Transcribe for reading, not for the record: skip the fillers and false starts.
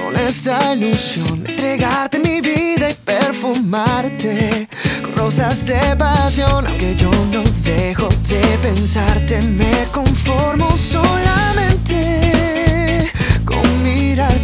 con esta ilusión de entregarte mi vida y perfumarte con rosas de pasión. Aunque yo no dejo de pensarte, me conformo solamente con mirarte.